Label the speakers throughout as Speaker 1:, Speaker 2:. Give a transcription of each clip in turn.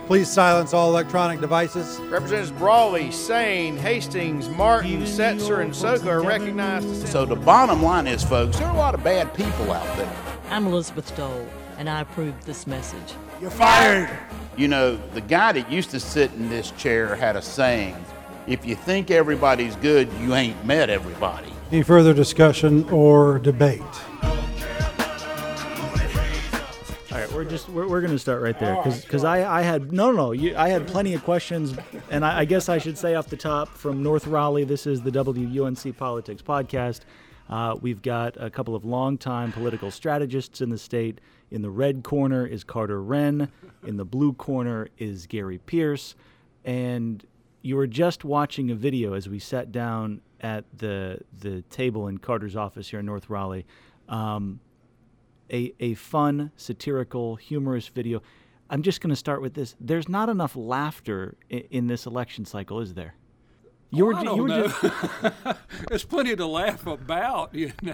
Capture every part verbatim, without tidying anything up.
Speaker 1: Please silence all electronic devices.
Speaker 2: Representatives Brawley, Sane, Hastings, Martin, Setzer, and Soka are recognized.
Speaker 3: So the bottom line is, folks, there are a lot of bad people out there.
Speaker 4: I'm Elizabeth Dole, and I approve this message.
Speaker 3: You're fired. You know, the guy that used to sit in this chair had a saying, if you think everybody's good, you ain't met everybody.
Speaker 1: Any further discussion or debate?
Speaker 5: All right, we're just we're, we're going to start right there because because I, I had no no no you, I had plenty of questions, and I, I guess I should say off the top from North Raleigh, this is the W U N C Politics Podcast. Uh, we've got a couple of longtime political strategists in the state. In the red corner is Carter Wren. In the blue corner is Gary Pierce. And you were just watching a video as we sat down at the the table in Carter's office here in North Raleigh. Um, a a fun, satirical, humorous video. I'm just going to start with this. There's not enough laughter in, in this election cycle, is there?
Speaker 6: You oh, were, I don't you were know. Just... There's plenty to laugh about, you know.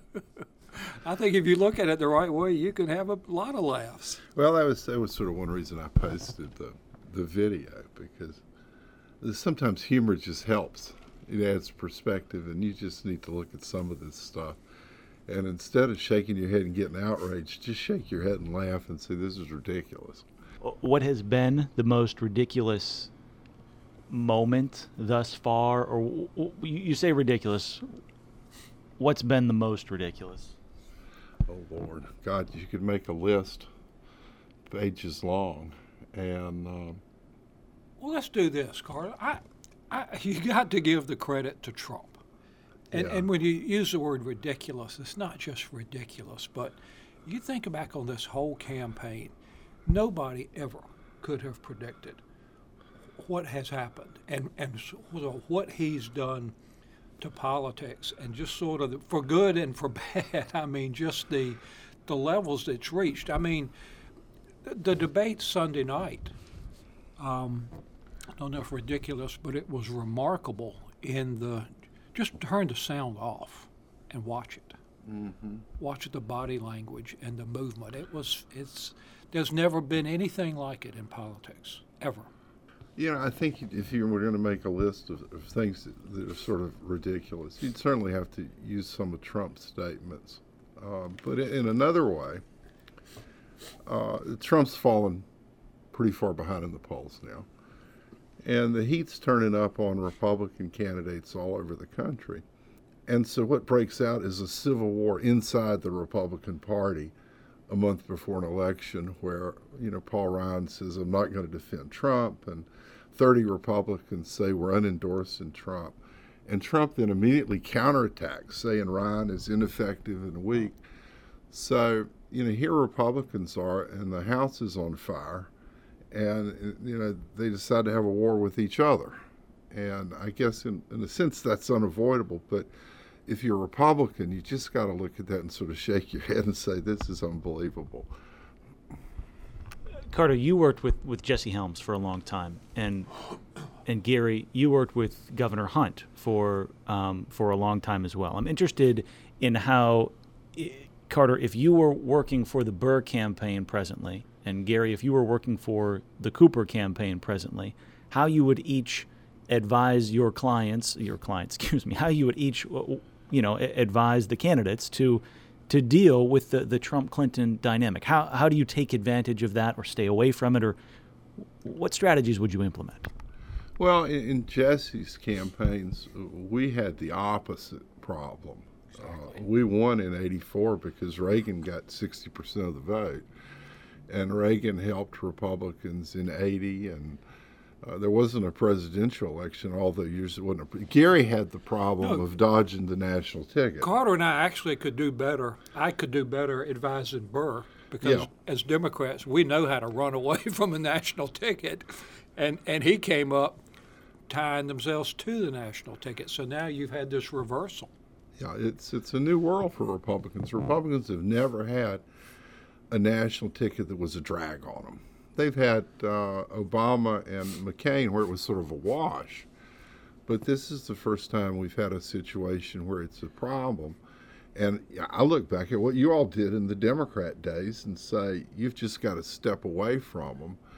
Speaker 6: I think if you look at it the right way, you can have a lot of laughs.
Speaker 7: Well, that was that was sort of one reason I posted the the video, because sometimes humor just helps. It adds perspective, and you just need to look at some of this stuff. And instead of shaking your head and getting outraged, just shake your head and laugh and say, this is ridiculous.
Speaker 5: What has been the most ridiculous moment thus far? Or you say ridiculous. What's been the most ridiculous?
Speaker 7: Oh, Lord. God, you could make a list pages long. And um,
Speaker 6: well, let's do this, Carter. I, I, you got to give the credit to Trump. And, yeah. and when you use the word ridiculous, it's not just ridiculous, but you think back on this whole campaign, nobody ever could have predicted what has happened and, and what he's done to politics, and just sort of the, for good and for bad. I mean, just the the levels it's reached. I mean, the, the debate Sunday night, um, I don't know if ridiculous, but it was remarkable in the, just turn the sound off and watch it. Mm-hmm. Watch the body language and the movement. It was, it's, there's never been anything like it in politics, ever.
Speaker 7: You know, I think if you were going to make a list of, of things that, that are sort of ridiculous, you'd certainly have to use some of Trump's statements. Uh, but in, in another way, uh, Trump's fallen pretty far behind in the polls now. And the heat's turning up on Republican candidates all over the country. And so what breaks out is a civil war inside the Republican Party a month before an election where, you know, Paul Ryan says, I'm not going to defend Trump, and thirty Republicans say we're unendorsing Trump. And Trump then immediately counterattacks, saying Ryan is ineffective and weak. So, you know, here Republicans are, and the House is on fire, and, you know, they decide to have a war with each other. And I guess in, in a sense that's unavoidable, but if you're a Republican, you just got to look at that and sort of shake your head and say, this is unbelievable.
Speaker 5: Carter, you worked with, with Jesse Helms for a long time, and and Gary, you worked with Governor Hunt for um, for a long time as well. I'm interested in how, Carter, if you were working for the Burr campaign presently, and Gary, if you were working for the Cooper campaign presently, how you would each advise your clients, your clients, excuse me, how you would each, you know, advise the candidates to to deal with the, the Trump-Clinton dynamic. How how do you take advantage of that or stay away from it, or what strategies would you implement?
Speaker 7: Well, in, in Jesse's campaigns, we had the opposite problem. Uh, we won in eighty-four because Reagan got sixty percent of the vote, and Reagan helped Republicans in eighty, and Uh, there wasn't a presidential election all the years. It wasn't a, Gary had the problem no, of dodging the national ticket.
Speaker 6: Carter and I actually could do better. I could do better advising Burr because, yeah. as Democrats, we know how to run away from a national ticket, and and he came up tying themselves to the national ticket. So now you've had this reversal.
Speaker 7: Yeah, it's it's a new world for Republicans. Republicans have never had a national ticket that was a drag on them. They've had uh, Obama and McCain where it was sort of a wash, but this is the first time we've had a situation where it's a problem. And I look back at what you all did in the Democrat days and say, you've just got to step away from them.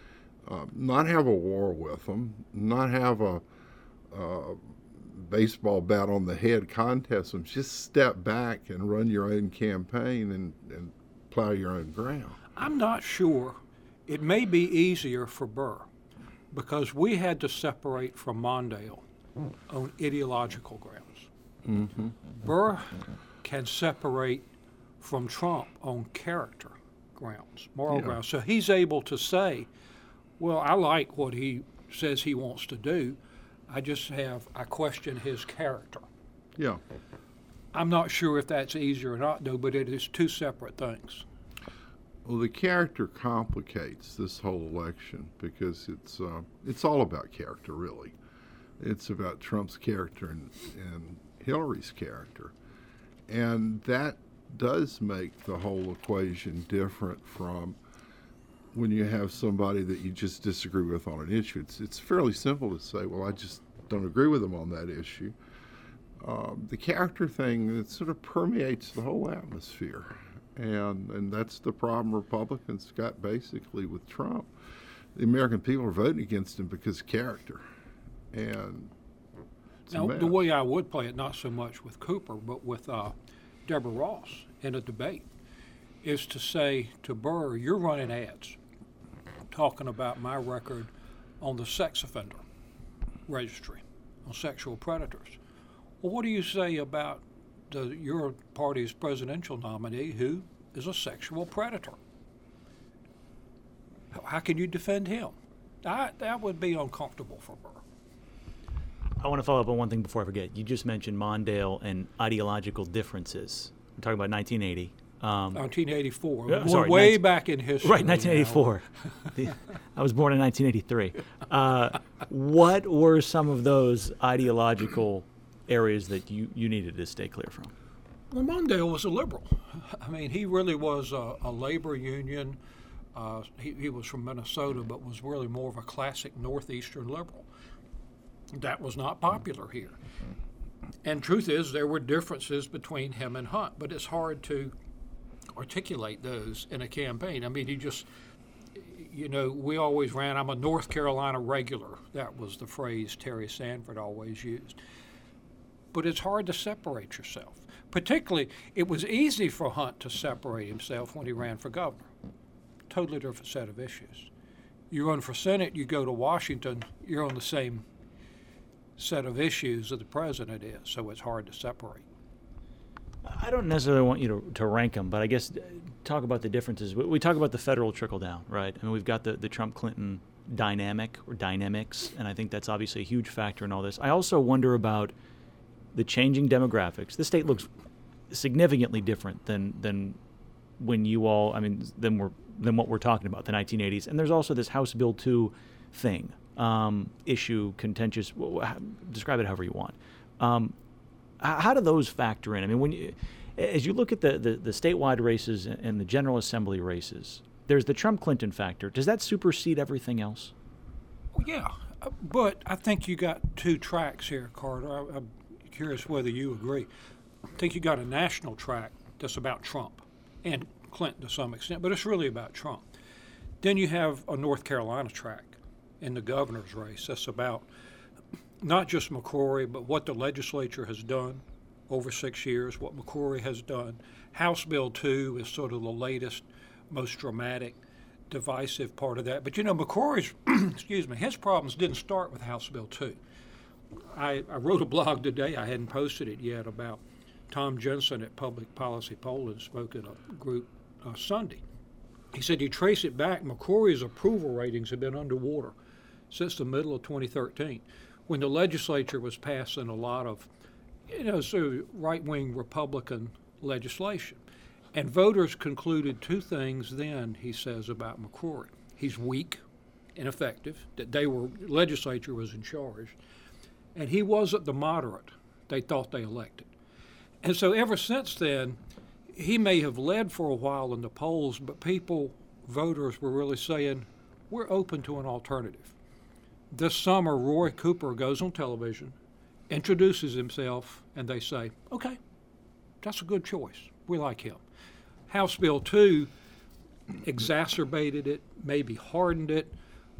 Speaker 7: Uh, not have a war with them, not have a uh, baseball bat on the head contest them. Just step back and run your own campaign and, and plow your own ground.
Speaker 6: I'm not sure. It may be easier for Burr because we had to separate from Mondale on ideological grounds.
Speaker 7: Mm-hmm.
Speaker 6: Burr can separate from Trump on character grounds, moral
Speaker 7: Yeah.
Speaker 6: grounds. So he's able to say, well, I like what he says he wants to do. I just have, I question his character.
Speaker 7: Yeah.
Speaker 6: I'm not sure if that's easier or not, though, but it is two separate things.
Speaker 7: Well, the character complicates this whole election because it's uh, it's all about character, really. It's about Trump's character and, and Hillary's character. And that does make the whole equation different from when you have somebody that you just disagree with on an issue. It's, it's fairly simple to say, well, I just don't agree with them on that issue. Um, the character thing, it sort of permeates the whole atmosphere. And and that's the problem Republicans got basically with Trump. The American people are voting against him because of character. And it's a
Speaker 6: Now,
Speaker 7: mess.
Speaker 6: the way I would play it, not so much with Cooper, but with uh, Deborah Ross in a debate, is to say to Burr, you're running ads talking about my record on the sex offender registry, on sexual predators. Well, what do you say about the, your party's presidential nominee who is a sexual predator? How, how can you defend him? I, that would be uncomfortable for Burr.
Speaker 5: I want to follow up on one thing before I forget. You just mentioned Mondale and ideological differences. We're talking about nineteen eighty. Um,
Speaker 6: nineteen eighty-four.
Speaker 5: Yeah,
Speaker 6: We're
Speaker 5: sorry,
Speaker 6: way
Speaker 5: nineteen
Speaker 6: back in history.
Speaker 5: Right, nineteen eighty-four. The- I was born in nineteen eighty-three. Uh, what were some of those ideological areas that you, you needed to stay clear from?
Speaker 6: Well, Mondale was a liberal. I mean, he really was a, a labor union. Uh, he, he was from Minnesota, but was really more of a classic Northeastern liberal. That was not popular here. And truth is, there were differences between him and Hunt, but it's hard to articulate those in a campaign. I mean, he just, you know, we always ran, I'm a North Carolina regular. That was the phrase Terry Sanford always used. But it's hard to separate yourself. Particularly, it was easy for Hunt to separate himself when he ran for governor. Totally different set of issues. You run for Senate, you go to Washington, you're on the same set of issues that the president is, so it's hard to separate.
Speaker 5: I don't necessarily want you to, to rank them, but I guess uh, talk about the differences. We, we talk about the federal trickle down, right? I mean, we've got the, the Trump-Clinton dynamic or dynamics, and I think that's obviously a huge factor in all this. I also wonder about the changing demographics. The state looks significantly different than than when you all, I mean, than we're than what we're talking about, the nineteen eighties. And there's also this House Bill two thing, um, issue, contentious, w- w- describe it however you want. Um, h- how do those factor in? I mean, when you, as you look at the, the, the statewide races and the General Assembly races, there's the Trump-Clinton factor. Does that supersede everything else?
Speaker 6: Well, yeah, uh, but I think you got two tracks here, Carter. I, I'm curious whether you agree. I think you got a national track that's about Trump and Clinton to some extent, but it's really about Trump. Then you have a North Carolina track in the governor's race that's about not just McCrory, but what the legislature has done over six years, what McCrory has done. House Bill two is sort of the latest, most dramatic, divisive part of that. But you know, McCrory's, excuse me, his problems didn't start with House Bill two. I, I wrote a blog today, I hadn't posted it yet, about Tom Jensen at Public Policy Poland spoke at a group uh, Sunday. He said you trace it back, McCrory's approval ratings have been underwater since the middle of twenty thirteen, when the legislature was passing a lot of, you know, sort of right-wing Republican legislation. And voters concluded two things then, he says, about McCrory. He's weak, ineffective, that they were, legislature was in charge, and he wasn't the moderate they thought they elected. And so ever since then, he may have led for a while in the polls, but people, voters, were really saying, we're open to an alternative. This summer, Roy Cooper goes on television, introduces himself, and they say, okay, that's a good choice. We like him. House Bill two exacerbated it, maybe hardened it,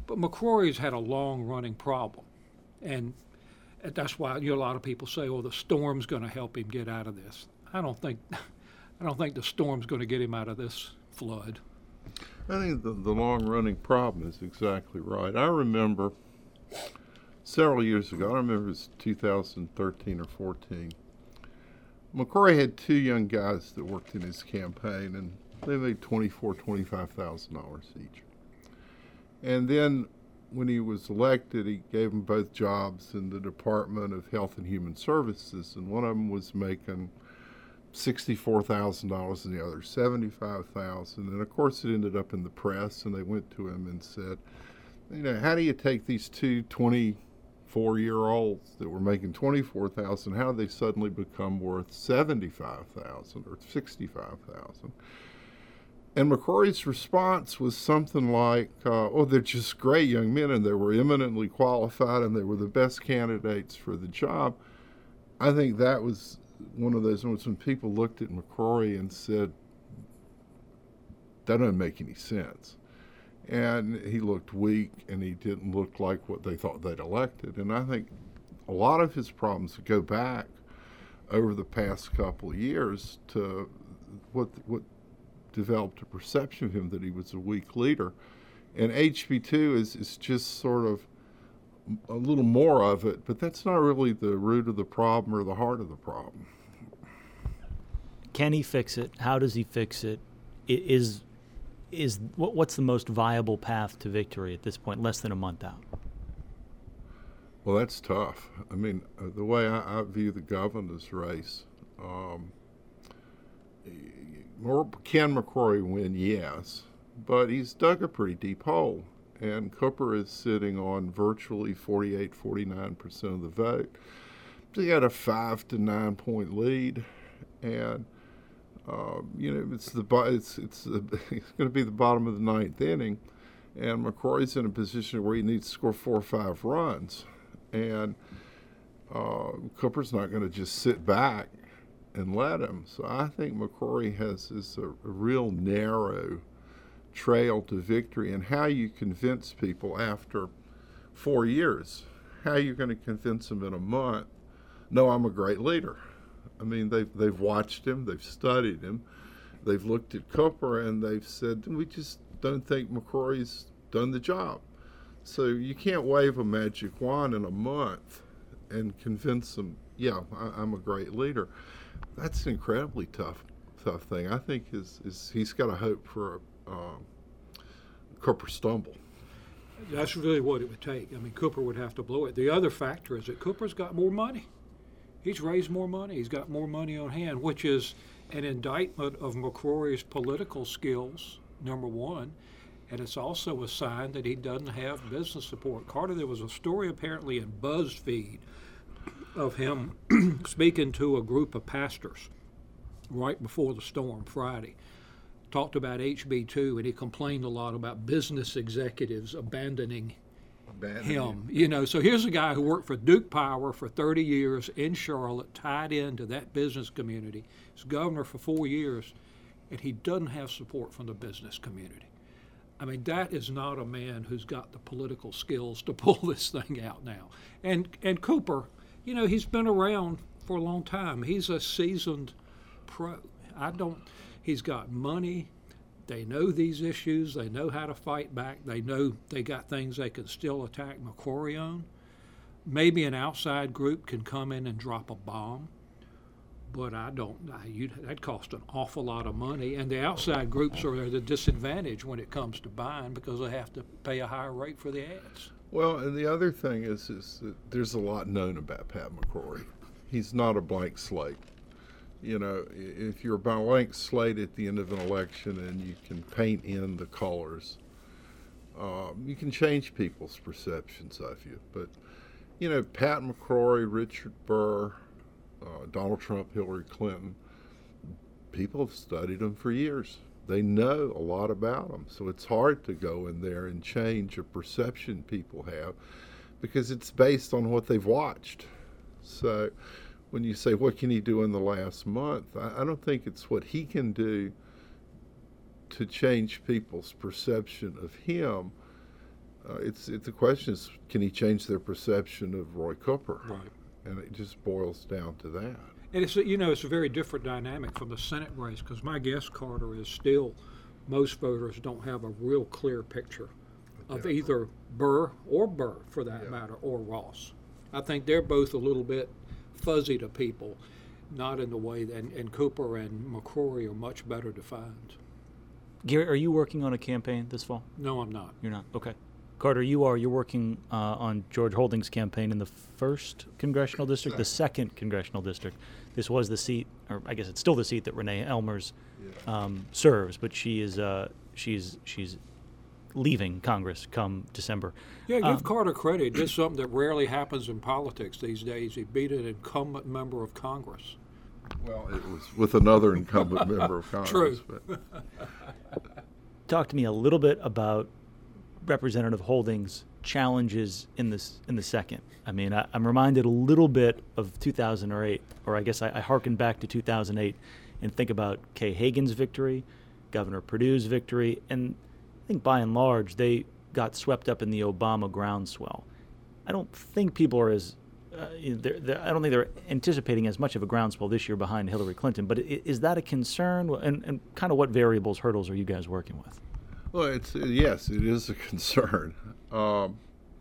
Speaker 6: But McCrory's had a long-running problem, and that's why you know, a lot of people say, "Oh, the storm's going to help him get out of this." I don't think, I don't think the storm's going to get him out of this flood.
Speaker 7: I think the, the long-running problem is exactly right. I remember several years ago, I remember it was two thousand thirteen or fourteen, McCrory had two young guys that worked in his campaign, and they made twenty-four thousand dollars, twenty-five thousand dollars each. And then when he was elected, he gave them both jobs in the Department of Health and Human Services, and one of them was making sixty-four thousand dollars and the other seventy-five thousand dollars. And of course it ended up in the press, and they went to him and said, you know, how do you take these two twenty-four-year-olds that were making twenty-four thousand dollars, how did they suddenly become worth seventy-five thousand dollars or sixty-five thousand dollars? And McCrory's response was something like, uh, oh, they're just great young men, and they were eminently qualified, and they were the best candidates for the job. I think that was one of those ones when people looked at McCrory and said, that doesn't make any sense. And he looked weak, and he didn't look like what they thought they'd elected. And I think a lot of his problems go back over the past couple of years to what what developed a perception of him that he was a weak leader. And H B two is, is just sort of a little more of it, but that's not really the root of the problem or the heart of the problem.
Speaker 5: Can he fix it? How does he fix it? I- Is is what, what's the most viable path to victory at this point, less than a month out?
Speaker 7: Well, that's tough. I mean, uh, the way I, I view the governor's race, um, more, can McCrory win? Yes, but he's dug a pretty deep hole, and Cooper is sitting on virtually forty-eight, forty-nine percent of the vote. So he got a five to nine point lead, and uh, you know it's the it's it's, the, it's going to be the bottom of the ninth inning, and McCrory's in a position where he needs to score four or five runs, and uh, Cooper's not going to just sit back and let him. So I think McCrory has is a, a real narrow trail to victory, and how you convince people after four years, how you're going to convince them in a month, no, I'm a great leader. I mean, they've, they've watched him, they've studied him, they've looked at Cooper, and they've said, we just don't think McCrory's done the job. So you can't wave a magic wand in a month and convince them, yeah, I, I'm a great leader. That's an incredibly tough, tough thing. I think is is he's got a hope for a uh, Cooper stumble.
Speaker 6: That's really what it would take. I mean, Cooper would have to blow it. The other factor is that Cooper's got more money. He's raised more money. He's got more money on hand, which is an indictment of McCrory's political skills, number one, and it's also a sign that he doesn't have business support. Carter, there was a story apparently in BuzzFeed of him speaking to a group of pastors right before the storm Friday. Talked about H B two, and he complained a lot about business executives abandoning
Speaker 7: Abandoning
Speaker 6: him. You know, so here's a guy who worked for Duke Power for thirty years in Charlotte, tied into that business community. He's governor for four years, and he doesn't have support from the business community. I mean, that is not a man who's got the political skills to pull this thing out now. And and Cooper, you know, he's been around for a long time. He's a seasoned pro. I don't, he's got money. They know these issues. They know how to fight back. They know they got things they can still attack McCrory on. Maybe an outside group can come in and drop a bomb, but I don't, I, you, that costs an awful lot of money. And the outside groups are at a disadvantage when it comes to buying because they have to pay a higher rate for the ads.
Speaker 7: Well, and the other thing is, is that there's a lot known about Pat McCrory. He's not a blank slate. You know, if you're a blank slate at the end of an election and you can paint in the colors, um, you can change people's perceptions of you. But, you know, Pat McCrory, Richard Burr, uh, Donald Trump, Hillary Clinton, people have studied them for years. They know a lot about them, so it's hard to go in there and change a perception people have because it's based on what they've watched. So when you say, what can he do in the last month, I, I don't think it's what he can do to change people's perception of him. Uh, it's it, the question is, can he change their perception of Roy Cooper?
Speaker 6: Right.
Speaker 7: And it just boils down to that.
Speaker 6: And it's a, you know it's a very different dynamic from the Senate race, because my guess, Carter, is still most voters don't have a real clear picture of
Speaker 7: Yeah.
Speaker 6: either Burr or Burr, for that
Speaker 7: Yeah.
Speaker 6: matter, or Ross. I think they're both a little bit fuzzy to people, not in the way that, and, and Cooper and McCrory are much better defined.
Speaker 5: Gary, are you working on a campaign this fall?
Speaker 6: No, I'm not.
Speaker 5: You're not. Okay. Carter, you are. You're working uh, on George Holding's campaign in the first congressional district, the second congressional district. This was the seat, or I guess it's still the seat that Renee Elmers um, serves, but she is uh, she's she's leaving Congress come December.
Speaker 6: Yeah, give
Speaker 5: Um,
Speaker 6: Carter credit. He did something that rarely happens in politics these days. He beat an incumbent member of Congress.
Speaker 7: Well, it was with another incumbent member of Congress.
Speaker 6: True.
Speaker 7: But
Speaker 5: Talk to me a little bit about Representative Holding's challenges in this in the second. I mean, I, I'm reminded a little bit of two thousand eight, or I guess I, I hearken back to two thousand eight and think about Kay Hagan's victory, Governor Perdue's victory, and I think by and large they got swept up in the Obama groundswell. I don't think people are as uh, they're, they're, I don't think they're anticipating as much of a groundswell this year behind Hillary Clinton. But i- is that a concern? And, and kind of what variables, hurdles are you guys working with?
Speaker 7: Well, it's yes, it is a concern. Um,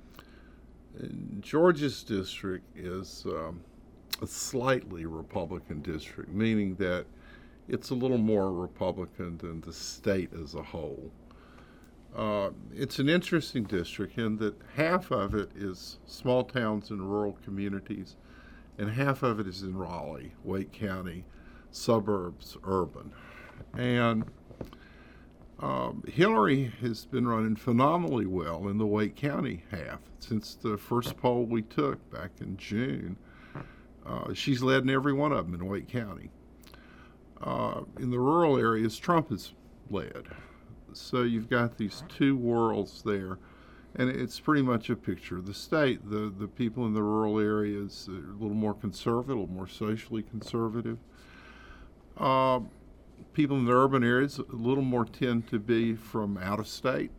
Speaker 7: Georgia's district is um, a slightly Republican district, meaning that it's a little more Republican than the state as a whole. Uh, it's an interesting district in that half of it is small towns and rural communities, and half of it is in Raleigh, Wake County, suburbs, urban. And Um, Hillary has been running phenomenally well in the Wake County half since the first poll we took back in June. Uh, she's led in every one of them in Wake County. Uh, in the rural areas, Trump has led. So you've got these two worlds there, and it's pretty much a picture of the state. The, the people in the rural areas are a little more conservative, a little more socially conservative. Uh, People in the urban areas a little more tend to be from out of state.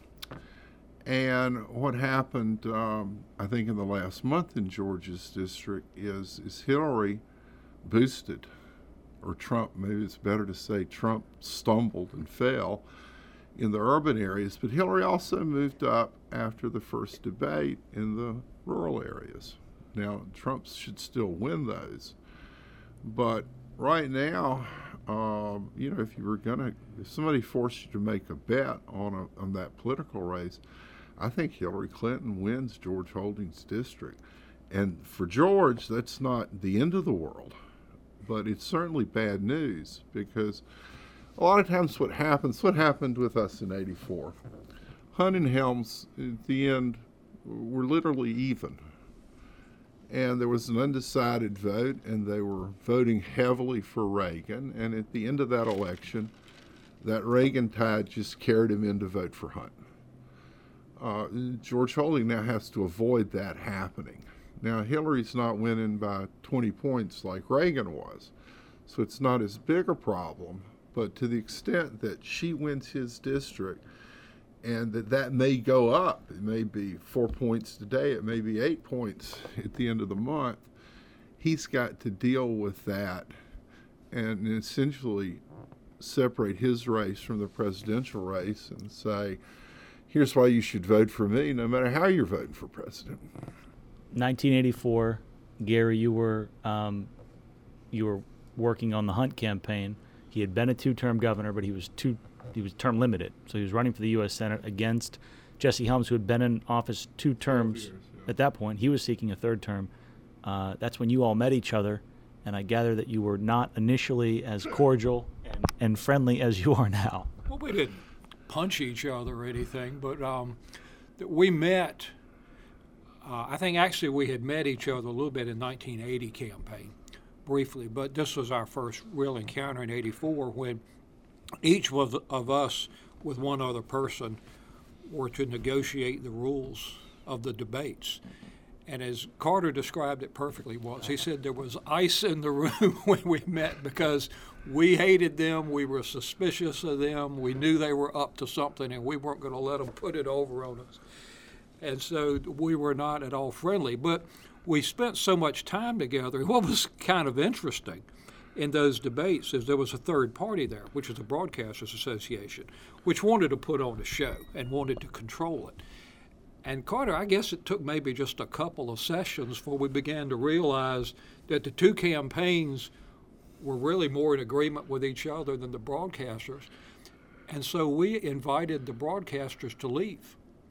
Speaker 7: And what happened, um, I think, in the last month in Georgia's district is, is Hillary boosted, or Trump, maybe it's better to say Trump stumbled and fell in the urban areas, but Hillary also moved up after the first debate in the rural areas. Now, Trump should still win those, but right now, Um, you know, if you were gonna, if somebody forced you to make a bet on a, on that political race, I think Hillary Clinton wins George Holding's district. And for George, that's not the end of the world, but it's certainly bad news, because a lot of times what happens, what happened with us in eighty-four, Hunt and Helms at the end were literally even. And there was an undecided vote, and they were voting heavily for Reagan. And at the end of that election, that Reagan tide just carried him in to vote for Hunt. Uh, George Holding now has to avoid that happening. Now, Hillary's not winning by twenty points like Reagan was, so it's not as big a problem. But to the extent that she wins his district, and that that may go up. It may be four points today. It may be eight points at the end of the month. He's got to deal with that and essentially separate his race from the presidential race and say, here's why you should vote for me, no matter how you're voting for president.
Speaker 5: nineteen eighty-four, Gary, you were um, you were working on the Hunt campaign. He had been a two-term governor, but he was two. He was term limited, so he was running for the U S Senate against Jesse Helms, who had been in office two terms
Speaker 7: years, yeah.
Speaker 5: at that point. He was seeking a third term. Uh, that's when you all met each other, and I gather that you were not initially as cordial and, and friendly as you are now.
Speaker 6: Well, we didn't punch each other or anything, but um, th- we met. Uh, I think actually we had met each other a little bit in nineteen eighty campaign, briefly, but this was our first real encounter in eighty-four when each of, of us with one other person were to negotiate the rules of the debates. And as Carter described it perfectly once, he said there was ice in the room when we met because we hated them, we were suspicious of them, we knew they were up to something, and we weren't going to let them put it over on us. And so we were not at all friendly. But we spent so much time together. What was kind of interesting in those debates is there was a third party there, which is the Broadcasters Association, which wanted to put on a show and wanted to control it. And Carter, I guess it took maybe just a couple of sessions before we began to realize that the two campaigns were really more in agreement with each other than the broadcasters. And so we invited the broadcasters to leave.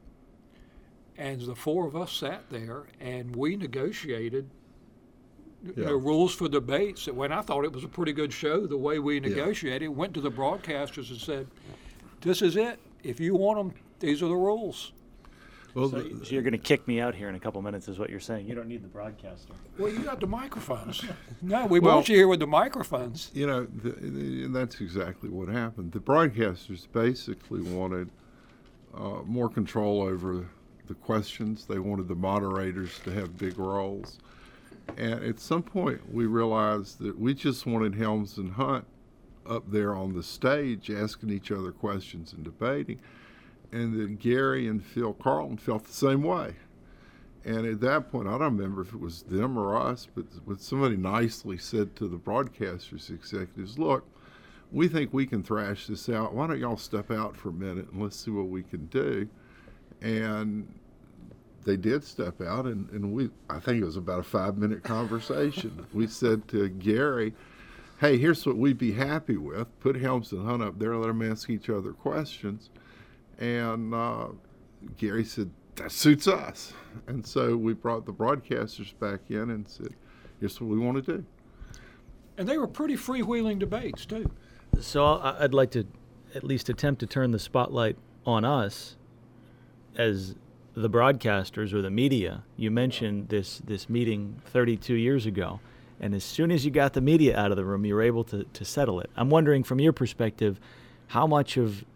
Speaker 6: And the four of us sat there and we negotiated
Speaker 7: Yeah.
Speaker 6: the rules for debates. When I thought it was a pretty good show, the way we
Speaker 7: Yeah.
Speaker 6: negotiated, went to the broadcasters and said, this is it. If you want them, these are the rules.
Speaker 7: Well,
Speaker 5: So,
Speaker 7: the-
Speaker 5: so you're going to kick me out here in a couple minutes, is what you're saying. You don't need the broadcaster.
Speaker 6: Well, you got the microphones. No, we
Speaker 7: Well-
Speaker 6: want you here with the microphones.
Speaker 7: You know, the, the, and that's exactly what happened. The broadcasters basically wanted uh, more control over the questions. They wanted the moderators to have big roles. And at some point, we realized that we just wanted Helms and Hunt up there on the stage asking each other questions and debating. And that Gary and Phil Carlton felt the same way. And at that point, I don't remember if it was them or us, but, but somebody nicely said to the broadcasters executives, look, we think we can thrash this out. Why don't y'all step out for a minute and let's see what we can do? And they did step out, and, and we, I think it was about a five-minute conversation. We said to Gary, hey, here's what we'd be happy with. Put Helms and Hunt up there, let them ask each other questions. And uh, Gary said, that suits us. And so we brought the broadcasters back in and said, here's what we want to do.
Speaker 6: And they were pretty freewheeling debates, too.
Speaker 5: So I- I'd like to at least attempt to turn the spotlight on us as the broadcasters or the media. You mentioned this this meeting thirty-two years ago, and as soon as you got the media out of the room, you were able to, to settle it. I'm wondering, from your perspective, how much of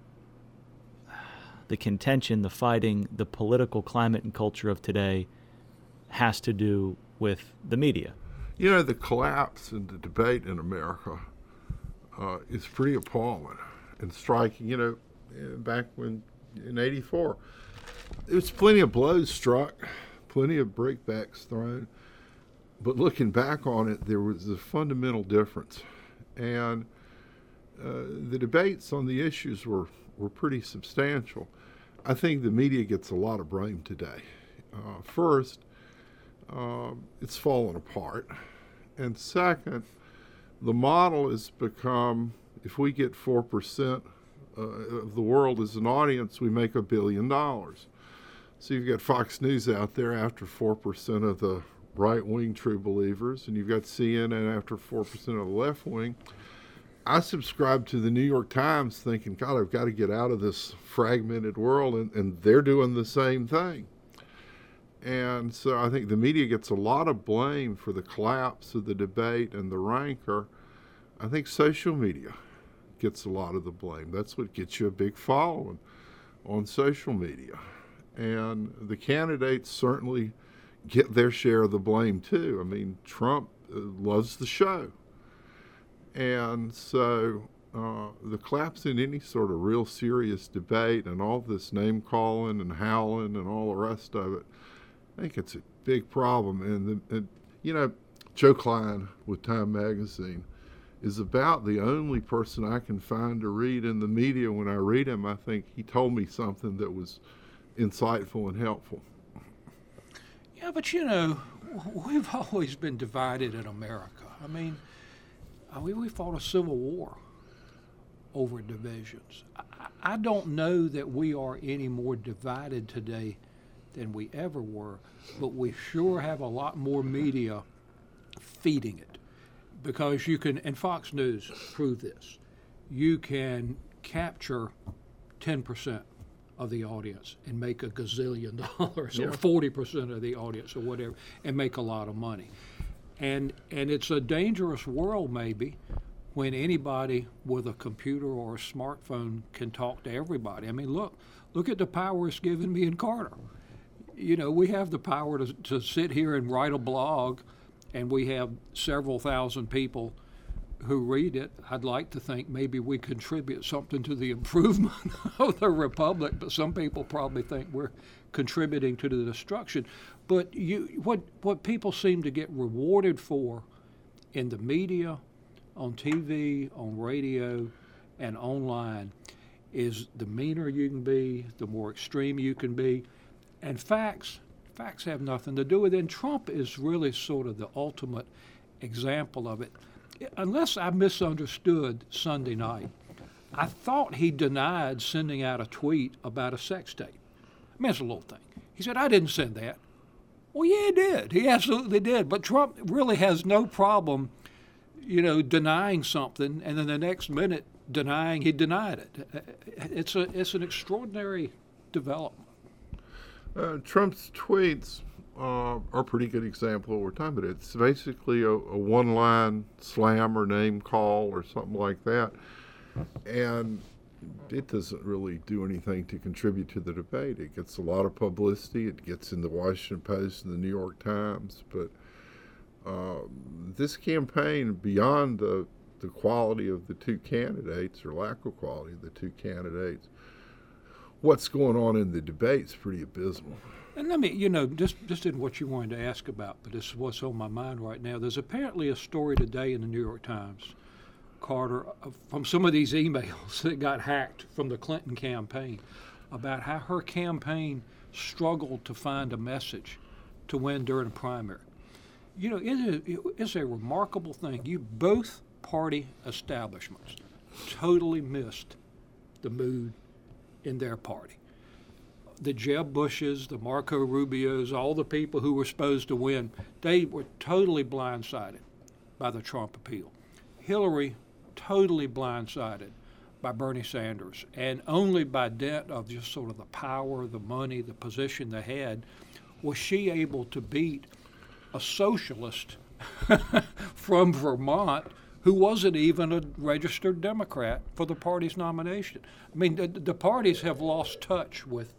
Speaker 5: the contention, the fighting, the political climate and culture of today has to do with the media?
Speaker 7: You know, the collapse in the debate in America uh, is pretty appalling and striking. You know, uh, back when in eighty-four, there was plenty of blows struck, plenty of breakbacks thrown. But looking back on it, there was a fundamental difference. And uh, the debates on the issues were, were pretty substantial. I think the media gets a lot of blame today. Uh, first, um, it's fallen apart. And second, the model has become, if we get four percent uh, of the world as an audience, we make a billion dollars. So you've got Fox News out there after four percent of the right-wing true believers, and you've got C N N after four percent of the left wing. I subscribe to the New York Times thinking, God, I've got to get out of this fragmented world, and, and they're doing the same thing. And so I think the media gets a lot of blame for the collapse of the debate and the rancor. I think social media gets a lot of the blame. That's what gets you a big following on social media. And the candidates certainly get their share of the blame too. I mean, Trump uh, loves the show. And so uh, the collapse in any sort of real serious debate and all this name calling and howling and all the rest of it, I think it's a big problem. And, the, and you know, Joe Klein with Time Magazine is about the only person I can find to read in the media. When I read him, I think he told me something that was insightful and helpful.
Speaker 6: Yeah, but you know, we've always been divided in America. I mean, I mean we fought a civil war over divisions. I, I don't know that we are any more divided today than we ever were, but we sure have a lot more media feeding it. Because you can, and Fox News proved this, you can capture ten percent of the audience and make a gazillion dollars,
Speaker 7: Yeah.
Speaker 6: or forty percent of the audience or whatever, and make a lot of money. And and it's a dangerous world maybe when anybody with a computer or a smartphone can talk to everybody. I mean, look, look at the power it's given me and Carter. You know, we have the power to, to sit here and write a blog, and we have several thousand people who read it, I'd like to think maybe we contribute something to the improvement of the republic, but some people probably think we're contributing to the destruction. But you, what what people seem to get rewarded for in the media, on T V, on radio, and online is the meaner you can be, the more extreme you can be, and facts facts have nothing to do with it. And Trump is really sort of the ultimate example of it. Unless I misunderstood Sunday night, I thought he denied sending out a tweet about a sex tape. I mean, it's a little thing. He said, I didn't send that. Well, yeah, he did. He absolutely did. But Trump really has no problem, you know, denying something, and then the next minute denying he denied it. It's a it's an extraordinary development.
Speaker 7: Uh, Trump's tweets uh, are a pretty good example of what we're talking about. It's basically a, a one-line slam or name call or something like that, and it doesn't really do anything to contribute to the debate. It gets a lot of publicity. It gets in the Washington Post and the New York Times, but uh, this campaign, beyond the the quality of the two candidates, or lack of quality of the two candidates, what's going on in the debate is pretty abysmal.
Speaker 6: And let me, you know, just just in what you wanted to ask about, but this is what's on my mind right now. There's apparently a story today in the New York Times, Carter, from some of these emails that got hacked from the Clinton campaign about how her campaign struggled to find a message to win during a primary. You know, it is, it's a remarkable thing. You both party establishments totally missed the mood in their party. The Jeb Bushes, the Marco Rubios, all the people who were supposed to win, they were totally blindsided by the Trump appeal. Hillary, totally blindsided by Bernie Sanders. And only by dint of just sort of the power, the money, the position they had, was she able to beat a socialist from Vermont who wasn't even a registered Democrat for the party's nomination. I mean, the, the parties have lost touch with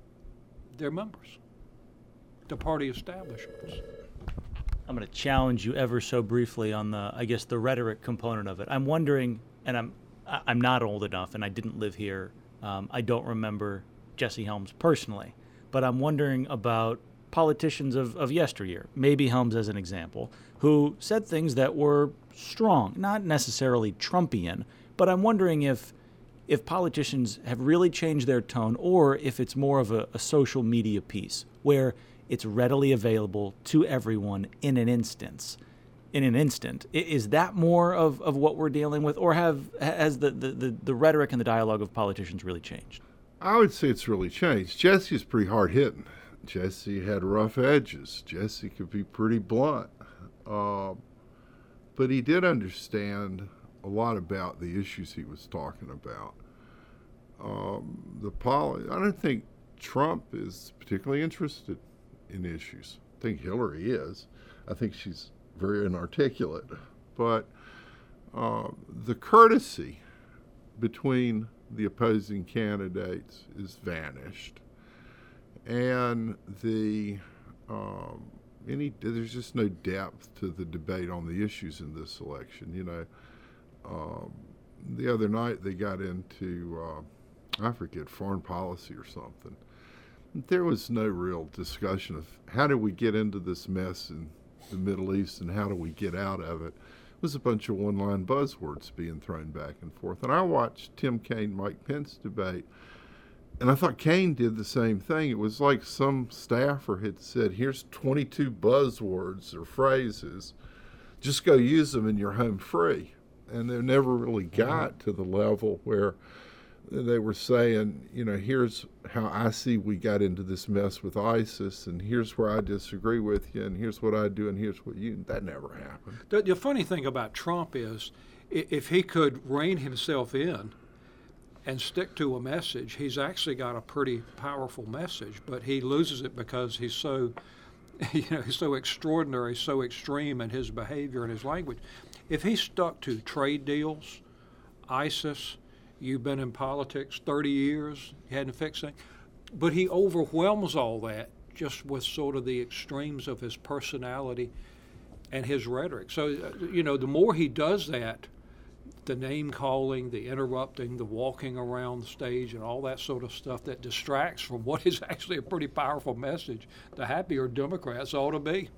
Speaker 6: their members, the party establishments.
Speaker 5: I'm going to challenge you ever so briefly on the, I guess, the rhetoric component of it. I'm wondering, and I'm I'm not old enough, and I didn't live here. Um, I don't remember Jesse Helms personally, but I'm wondering about politicians of, of yesteryear, maybe Helms as an example, who said things that were strong, not necessarily Trumpian, but I'm wondering if if politicians have really changed their tone, or if it's more of a, a social media piece where it's readily available to everyone in an instance. In an instant. Is that more of, of what we're dealing with, or have has the, the, the, the rhetoric and the dialogue of politicians really changed?
Speaker 7: I would say it's really changed. Jesse's pretty hard-hitting. Jesse had rough edges. Jesse could be pretty blunt. Uh, but he did understand a lot about the issues he was talking about. Um, the poli- I don't think Trump is particularly interested in issues. I think Hillary is. I think she's very inarticulate. But uh, the courtesy between the opposing candidates is vanished. And the um, any there's just no depth to the debate on the issues in this election. You know, um, the other night they got into uh, I forget foreign policy or something. There was no real discussion of how do we get into this mess in the Middle East and how do we get out of it. It was a bunch of one-line buzzwords being thrown back and forth. And I watched Tim Kaine, Mike Pence debate. And I thought Kaine did the same thing. It was like some staffer had said, here's twenty-two buzzwords or phrases. Just go use them and you're home free. And they never really got to the level where they were saying, you know, here's how I see we got into this mess with ISIS, and here's where I disagree with you, and here's what I do, and here's what you. That never happened.
Speaker 6: The, the funny thing about Trump is if he could rein himself in and stick to a message, he's actually got a pretty powerful message, but he loses it because he's so, you know, he's so extraordinary, so extreme in his behavior and his language. If he stuck to trade deals, ISIS, you've been in politics thirty years, you hadn't fixed it, but he overwhelms all that just with sort of the extremes of his personality and his rhetoric. So, uh, you know, the more he does that, the name calling, the interrupting, the walking around the stage, and all that sort of stuff that distracts from what is actually a pretty powerful message, the happier Democrats ought to be.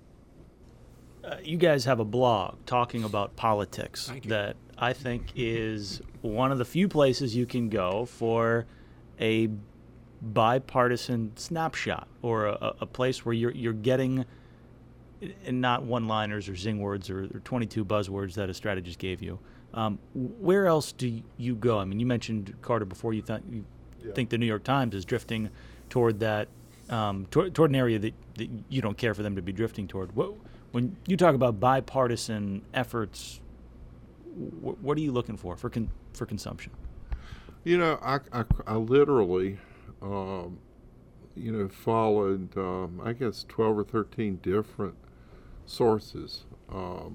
Speaker 5: Uh, you guys have a blog talking about politics
Speaker 6: Thank you.
Speaker 5: that I think is one of the few places you can go for a bipartisan snapshot, or a, a place where you're you're getting, and not one-liners or zing words or, or twenty-two buzzwords that a strategist gave you. Um, where else do you go? I mean, you mentioned, Carter, before. You, th- you yeah. think the New York Times is drifting toward that, um, toward, toward an area that, that you don't care for them to be drifting toward. What, when you talk about bipartisan efforts, wh- what are you looking for for con- for consumption?
Speaker 7: You know, I, I, I literally, um, you know, followed, um, I guess, twelve or thirteen different sources. Um,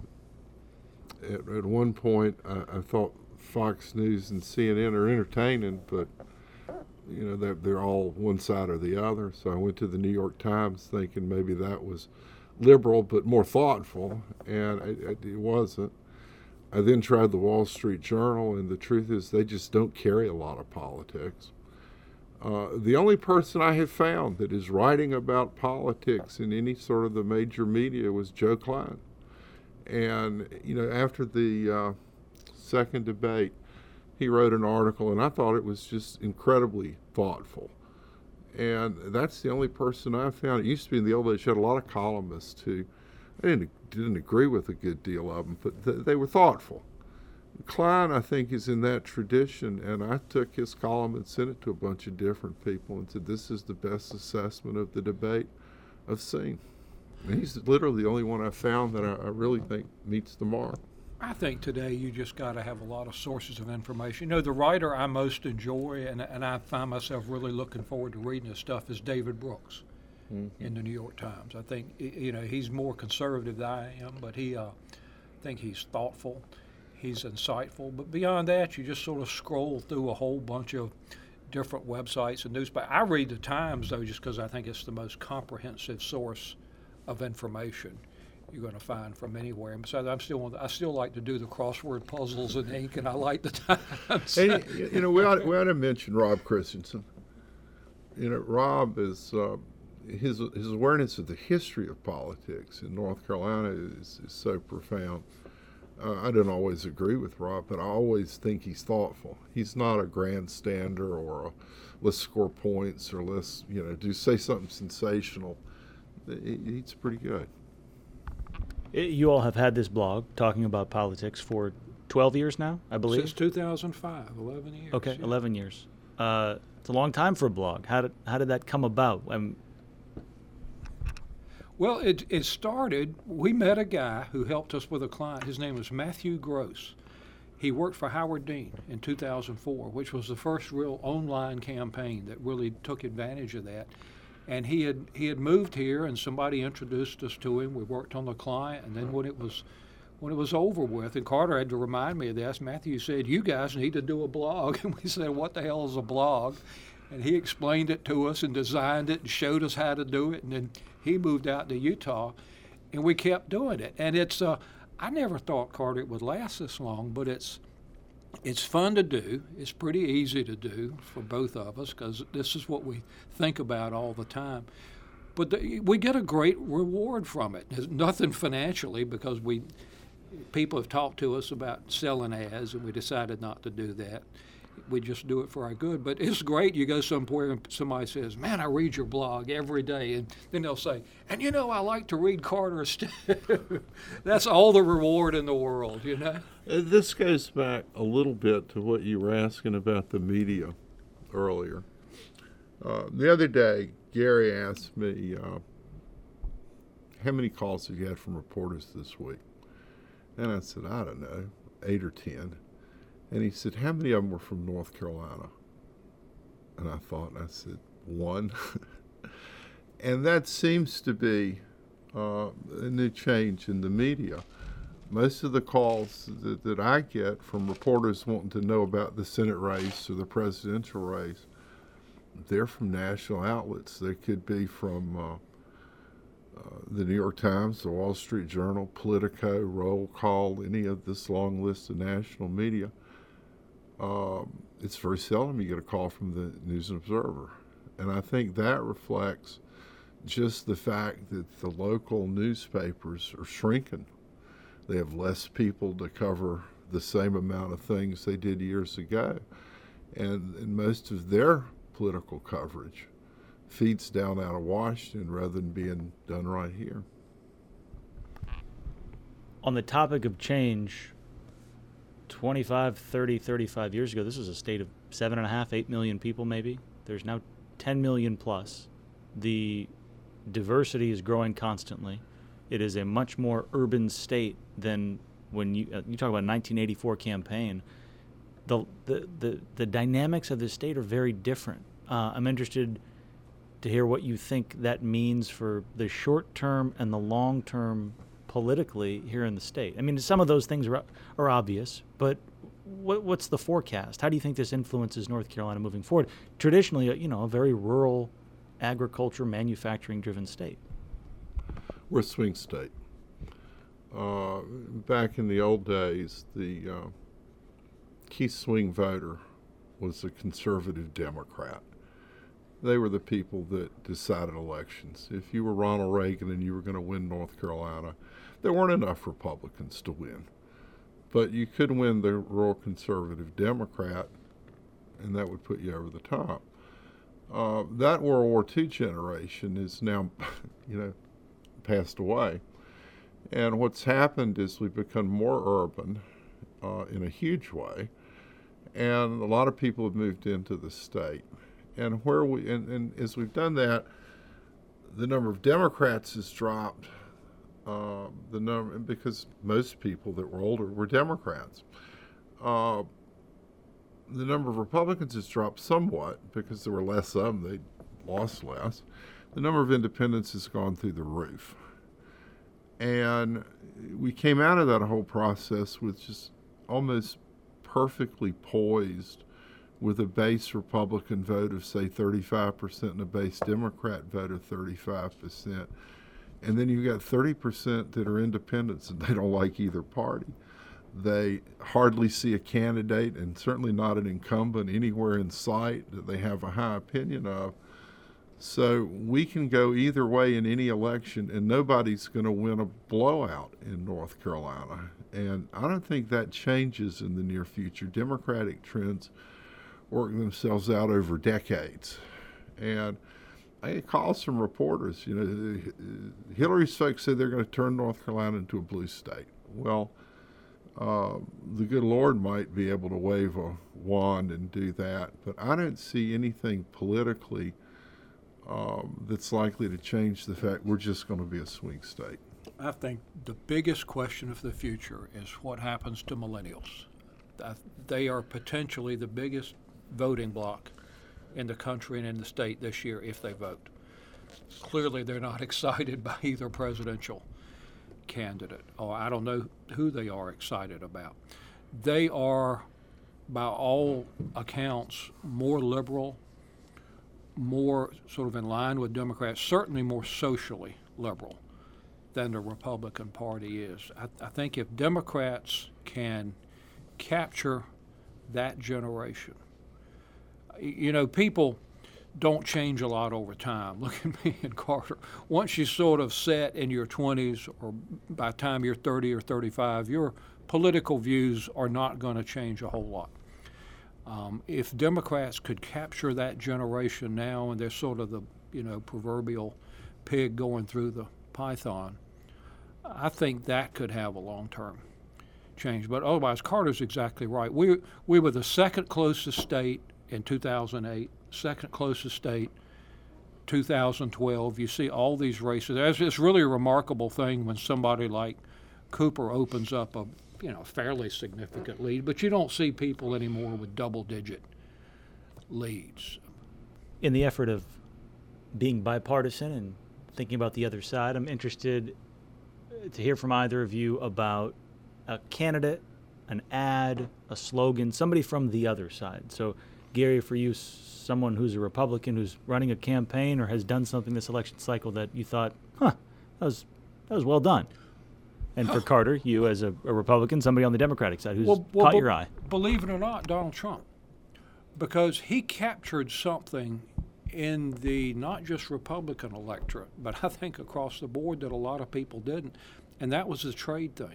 Speaker 7: at, at one point, I, I thought Fox News and C N N are entertaining, but, you know, they're, they're all one side or the other. So I went to the New York Times thinking maybe that was liberal but more thoughtful, and it, it wasn't. I then tried the Wall Street Journal, and the truth is they just don't carry a lot of politics. Uh, the only person I have found that is writing about politics in any sort of the major media was Joe Klein. And, you know, after the uh, second debate, he wrote an article, and I thought it was just incredibly thoughtful. And that's the only person I found. It used to be in the old days, you had a lot of columnists who, I didn't, didn't agree with a good deal of them, but th- they were thoughtful. Klein, I think, is in that tradition, and I took his column and sent it to a bunch of different people and said, this is the best assessment of the debate I've seen. And he's literally the only one I found that I, I really think meets the mark.
Speaker 6: I think today you just got to have a lot of sources of information. You know, the writer I most enjoy, and, and I find myself really looking forward to reading his stuff, is David Brooks mm-hmm. in the New York Times. I think, you know, he's more conservative than I am, but he, uh, I think he's thoughtful, he's insightful. But beyond that, you just sort of scroll through a whole bunch of different websites and newspapers. I read the Times, though, just because I think it's the most comprehensive source of information you're going to find from anywhere. And besides, I'm still I still like to do the crossword puzzles in ink, and I like the Times.
Speaker 7: And, you know, we ought, we ought to mention Rob Christensen. You know, Rob is uh, his his awareness of the history of politics in North Carolina is, is so profound. Uh, I don't always agree with Rob, but I always think he's thoughtful. He's not a grandstander or a let's score points or let's, you know, do say something sensational. He, he's pretty good.
Speaker 5: You all have had this blog talking about politics for twelve years now, I believe?
Speaker 6: Since two thousand five, eleven years.
Speaker 5: Okay,
Speaker 6: yeah.
Speaker 5: eleven years. Uh, it's a long time for a blog. How did how did that come about? Um,
Speaker 6: well, it it started, we met a guy who helped us with a client. His name was Matthew Gross. He worked for Howard Dean in two thousand four, which was the first real online campaign that really took advantage of that. And he had he had moved here, and somebody introduced us to him. We worked on the client, and then when it was when it was over with, and Carter had to remind me of this, Matthew said, "You guys need to do a blog." And we said, "What the hell is a blog?" And he explained it to us and designed it and showed us how to do it. And then he moved out to Utah, and we kept doing it. And it's uh, I never thought, Carter, it would last this long, but it's It's fun to do. It's pretty easy to do for both of us because this is what we think about all the time. But the, we get a great reward from it. There's nothing financially because we people have talked to us about selling ads, and we decided not to do that. We just do it for our good. But it's great. You go somewhere and somebody says, "Man, I read your blog every day." And then they'll say, "And you know, I like to read Carter's too." That's all the reward in the world, you know?
Speaker 7: Uh, this goes back a little bit to what you were asking about the media earlier. Uh, the other day, Gary asked me, uh, how many calls have you had from reporters this week? And I said, I don't know, eight or ten. And he said, how many of them were from North Carolina? And I thought, and I said, one. And that seems to be uh, a new change in the media. Most of the calls that, that I get from reporters wanting to know about the Senate race or the presidential race, they're from national outlets. They could be from uh, the New York Times, the Wall Street Journal, Politico, Roll Call, any of this long list of national media, um, it's very seldom you get a call from the News and Observer. And I think that reflects just the fact that the local newspapers are shrinking. They have less people to cover the same amount of things they did years ago. And, and most of their political coverage feeds down out of Washington rather than being done right here.
Speaker 5: On the topic of change, twenty-five, thirty, thirty-five years ago, this was a state of seven and a half, eight million people maybe. There's now ten million plus. The diversity is growing constantly. It is a much more urban state than when you uh, you talk about a nineteen eighty-four campaign. The, the, the, the dynamics of the state are very different. Uh, I'm interested to hear what you think that means for the short term and the long term politically here in the state. I mean, some of those things are, are obvious, but what, what's the forecast? How do you think this influences North Carolina moving forward? Traditionally, you know, a very rural, agriculture, manufacturing-driven state.
Speaker 7: We're a swing state. Uh, back in the old days, the uh, key swing voter was a conservative Democrat. They were the people that decided elections. If you were Ronald Reagan and you were going to win North Carolina, there weren't enough Republicans to win. But you could win the rural conservative Democrat, and that would put you over the top. Uh, that World War Two generation is now, you know, passed away. And what's happened is we've become more urban uh, in a huge way, and a lot of people have moved into the state. And where we and, and as we've done that, the number of Democrats has dropped. Uh, the number because most people that were older were Democrats. Uh, the number of Republicans has dropped somewhat because there were less of them. They lost less. The number of independents has gone through the roof. And we came out of that whole process with just almost perfectly poised with a base Republican vote of, say, thirty-five percent and a base Democrat vote of thirty-five percent. And then you've got thirty percent that are independents and they don't like either party. They hardly see a candidate, and certainly not an incumbent anywhere in sight that they have a high opinion of. So we can go either way in any election, and nobody's going to win a blowout in North Carolina. And I don't think that changes in the near future. Democratic trends work themselves out over decades. And I get calls from reporters. You know, Hillary's folks say they're going to turn North Carolina into a blue state. Well, uh, the good Lord might be able to wave a wand and do that, but I don't see anything politically um, that's likely to change the fact we're just going to be a swing state.
Speaker 6: I think the biggest question of the future is what happens to millennials. Uh, they are potentially the biggest voting bloc in the country and in the state this year if they vote. Clearly, they're not excited by either presidential candidate, or I don't know who they are excited about. They are, by all accounts, more liberal, more sort of in line with Democrats, certainly more socially liberal than the Republican Party is. I, I think if Democrats can capture that generation, you know, people don't change a lot over time. Look at me and Carter. Once you sort of set in your twenties, or by the time you're thirty or thirty-five, your political views are not going to change a whole lot. Um, if Democrats could capture that generation now, and they're sort of the, you know, proverbial pig going through the python, I think that could have a long-term change. But otherwise, Carter's exactly right. We we were the second closest state in two thousand eight, second closest state, two thousand twelve. You see all these races. It's, it's really a remarkable thing when somebody like Cooper opens up a, you know, fairly significant lead, but you don't see people anymore with double-digit leads.
Speaker 5: In the effort of being bipartisan and thinking about the other side, I'm interested to hear from either of you about a candidate, an ad, a slogan, somebody from the other side. So, Gary, for you, someone who's a Republican who's running a campaign or has done something this election cycle that you thought, huh, That was that was well done. And for Carter, you as a, a Republican, somebody on the Democratic side who's
Speaker 6: Well, well,
Speaker 5: caught
Speaker 6: be-
Speaker 5: your eye.
Speaker 6: Believe it or not, Donald Trump, because he captured something in the not just Republican electorate, but I think across the board that a lot of people didn't, and that was the trade thing.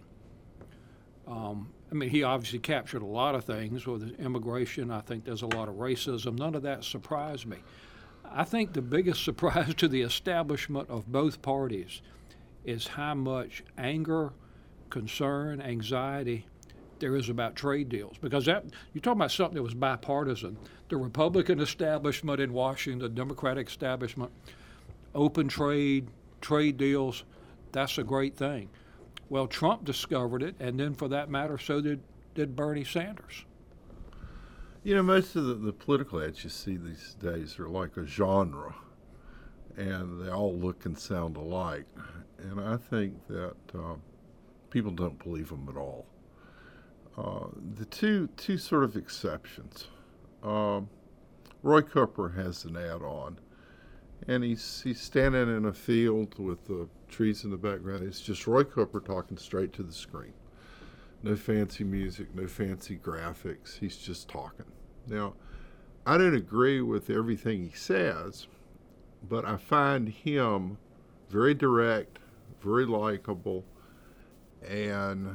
Speaker 6: Um, I mean, he obviously captured a lot of things with immigration. I think there's a lot of racism. None of that surprised me. I think the biggest surprise to the establishment of both parties is how much anger, concern, anxiety there is about trade deals. Because that you're talking about something that was bipartisan. The Republican establishment in Washington, the Democratic establishment, open trade, trade deals, that's a great thing. Well, Trump discovered it, and then for that matter, so did, did Bernie Sanders.
Speaker 7: You know, most of the, the political ads you see these days are like a genre, and they all look and sound alike. And I think that uh, people don't believe them at all. Uh, the two two sort of exceptions. Um, Roy Cooper has an ad on, and he's he's standing in a field with the trees in the background. It's just Roy Cooper talking straight to the screen. No fancy music, no fancy graphics. He's just talking. Now, I don't agree with everything he says, but I find him very direct, very likable, and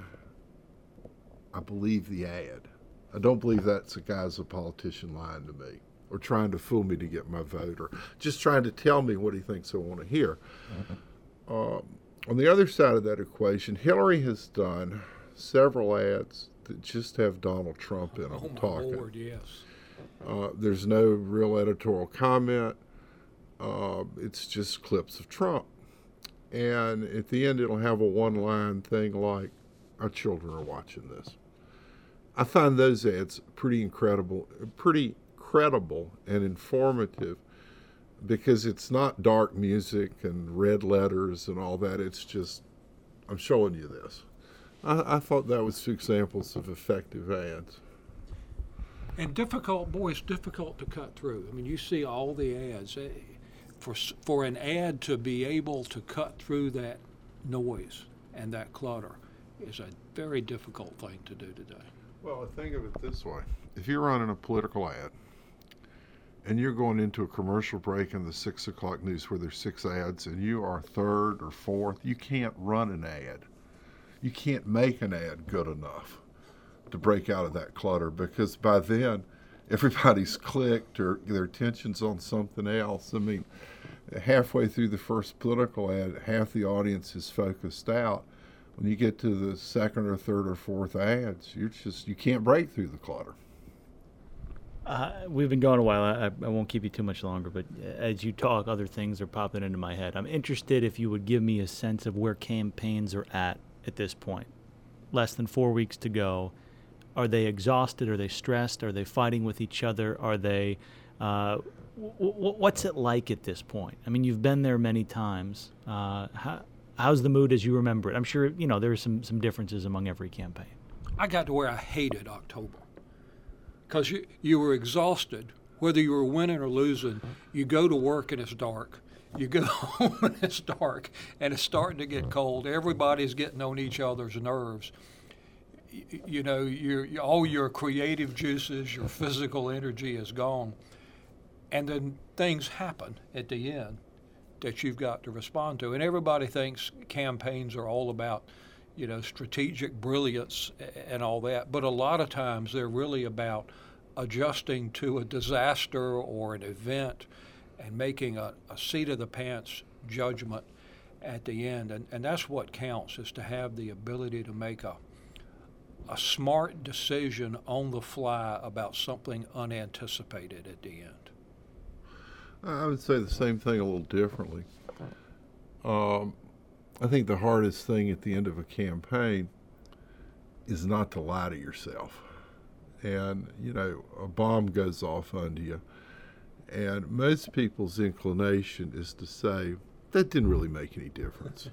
Speaker 7: I believe the ad. I don't believe that's a guy as a politician lying to me or trying to fool me to get my vote or just trying to tell me what he thinks I want to hear. Mm-hmm. Uh, on the other side of that equation, Hillary has done several ads that just have Donald Trump in them
Speaker 6: Oh, my
Speaker 7: talking.
Speaker 6: Lord, yes.
Speaker 7: Uh, there's no real editorial comment. Uh, it's just clips of Trump. And at the end, it'll have a one-line thing like, our children are watching this. I find those ads pretty incredible, pretty credible and informative because it's not dark music and red letters and all that. It's just, I'm showing you this. I, I thought that was two examples of effective ads.
Speaker 6: And difficult, boy, it's difficult to cut through. I mean, you see all the ads. Eh, For, for an ad to be able to cut through that noise and that clutter is a very difficult thing to do today.
Speaker 7: Well, think of it this way. If you're running a political ad and you're going into a commercial break in the six o'clock news where there's six ads and you are third or fourth, you can't run an ad. You can't make an ad good enough to break out of that clutter because by then everybody's clicked or their attention's on something else. I mean, halfway through the first political ad, half the audience is focused out. When you get to the second or third or fourth ads, you just you can't break through the clutter.
Speaker 5: Uh, we've been going a while. I, I won't keep you too much longer, but as you talk, other things are popping into my head. I'm interested if you would give me a sense of where campaigns are at at this point. Less than four weeks to go. Are they exhausted? Are they stressed? Are they fighting with each other? Are they? Uh, w- w- what's it like at this point? I mean, you've been there many times. Uh, how, how's the mood as you remember it? I'm sure you know there are some some differences among every campaign.
Speaker 6: I got to where I hated October because you you were exhausted. Whether you were winning or losing, you go to work and it's dark. You go home and it's dark, and it's starting to get cold. Everybody's getting on each other's nerves. You know, your, all your creative juices, your physical energy is gone. And then things happen at the end that you've got to respond to. And everybody thinks campaigns are all about, you know, strategic brilliance and all that. But a lot of times they're really about adjusting to a disaster or an event and making a, a seat-of-the-pants judgment at the end. And, and that's what counts, is to have the ability to make a a smart decision on the fly about something unanticipated at the end.
Speaker 7: I would say the same thing a little differently. Um, I think the hardest thing at the end of a campaign is not to lie to yourself. And, you know, a bomb goes off under you, and most people's inclination is to say, that didn't really make any difference,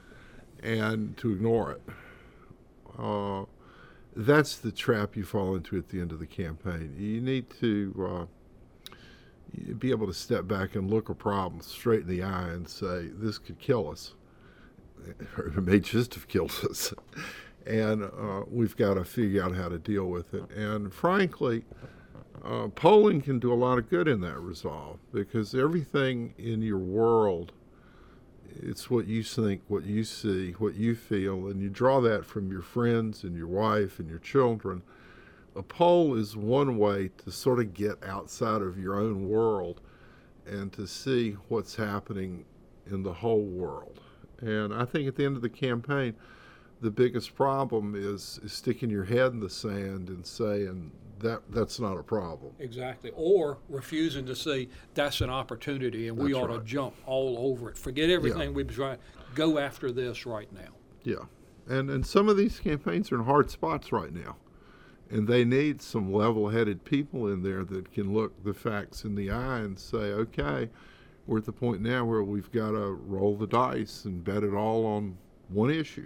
Speaker 7: and to ignore it. Uh, That's the trap you fall into at the end of the campaign. You need to uh, be able to step back and look a problem straight in the eye and say, this could kill us. It may just have killed us. And uh, we've got to figure out how to deal with it. And frankly, uh, polling can do a lot of good in that resolve, because everything in your world, it's what you think, what you see, what you feel, and you draw that from your friends and your wife and your children. A poll is one way to sort of get outside of your own world and to see what's happening in the whole world. And I think at the end of the campaign, the biggest problem is, is sticking your head in the sand and saying that that's not a problem.
Speaker 6: Exactly. Or refusing to see that's an opportunity and we
Speaker 7: That's
Speaker 6: ought
Speaker 7: right.
Speaker 6: to jump all over it. Forget everything
Speaker 7: Yeah.
Speaker 6: we've been trying. Go after this right now.
Speaker 7: Yeah. And, and some of these campaigns are in hard spots right now. And they need some level-headed people in there that can look the facts in the eye and say, okay, we're at the point now where we've got to roll the dice and bet it all on one issue.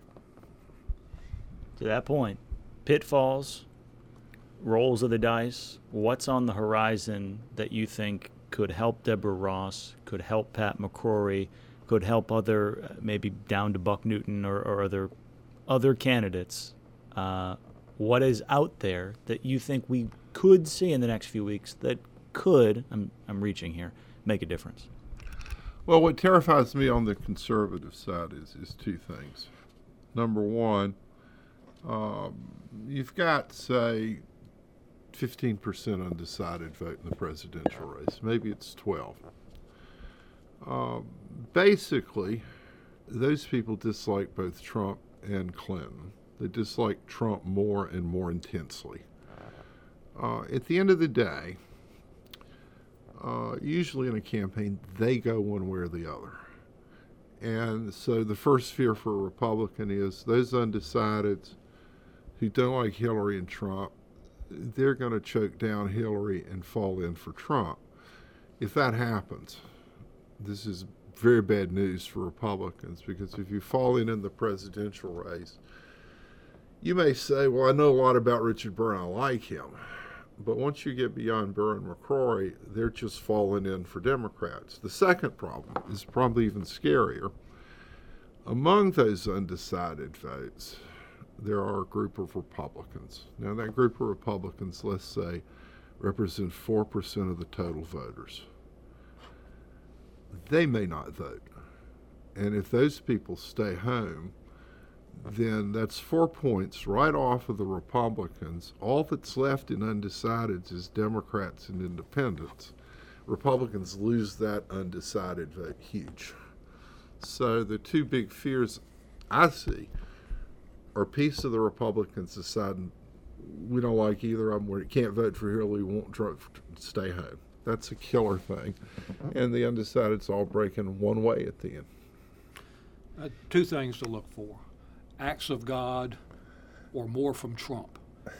Speaker 5: To that point, pitfalls, rolls of the dice, what's on the horizon that you think could help Deborah Ross, could help Pat McCrory, could help other, uh, maybe down to Buck Newton or, or other other candidates? Uh, what is out there that you think we could see in the next few weeks that could, I'm, I'm reaching here, make a difference?
Speaker 7: Well, what terrifies me on the conservative side is, is two things. Number one, um, you've got, say, fifteen percent undecided vote in the presidential race. Maybe it's twelve. Um, basically, those people dislike both Trump and Clinton. They dislike Trump more and more intensely. Uh, at the end of the day, uh, usually in a campaign, they go one way or the other. And so the first fear for a Republican is those undecideds who don't like Hillary and Trump, they're going to choke down Hillary and fall in for Trump. If that happens, this is very bad news for Republicans, because if you fall in in the presidential race, you may say, well, I know a lot about Richard Burr, I like him. But once you get beyond Burr and McCrory, they're just falling in for Democrats. The second problem is probably even scarier. Among those undecided votes, there are a group of Republicans. Now, that group of Republicans, let's say, represent four percent of the total voters. They may not vote. And if those people stay home, then that's four points right off of the Republicans. All that's left in undecideds is Democrats and independents. Republicans lose that undecided vote huge. So the two big fears I see are a piece of the Republicans deciding we don't like either of them, we can't vote for Hillary, we won't try, stay home. That's a killer thing. And the undecideds all breaking one way at the end.
Speaker 6: Uh, two things to look for: acts of God or more from Trump.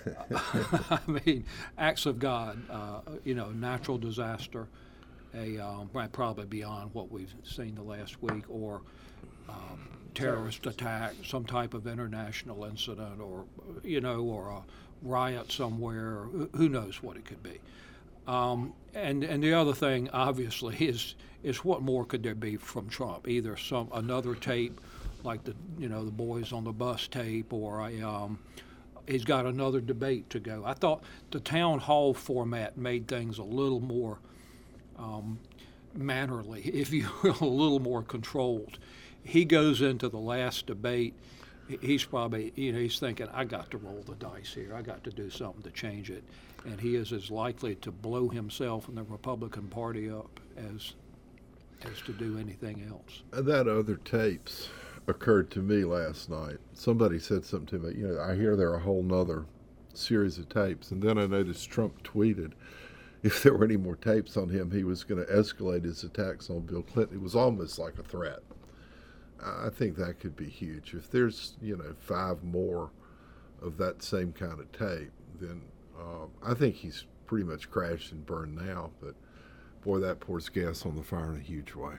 Speaker 6: I mean, acts of God, uh, you know, natural disaster, a um, probably beyond what we've seen the last week, or um, terrorist attack, some type of international incident, or, you know, or a riot somewhere, or who knows what it could be. Um, and and the other thing, obviously, is is what more could there be from Trump? Either some another tape, like the you know the boys on the bus tape, or a, um, he's got another debate to go. I thought the town hall format made things a little more um, mannerly, if you will, a little more controlled. He goes into the last debate. He's probably, you know, he's thinking, I got to roll the dice here. I got to do something to change it. And he is as likely to blow himself and the Republican Party up as as to do anything else.
Speaker 7: And that other tapes occurred to me last night. Somebody said something to me, you know, I hear there are a whole nother series of tapes. And then I noticed Trump tweeted if there were any more tapes on him, he was going to escalate his attacks on Bill Clinton. It was almost like a threat. I think that could be huge. If there's, you know, five more of that same kind of tape, then uh, I think he's pretty much crashed and burned now. But, boy, that pours gas on the fire in a huge way.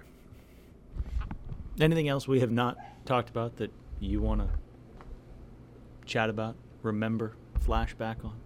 Speaker 5: Anything else we have not talked about that you want to chat about, remember, flashback on?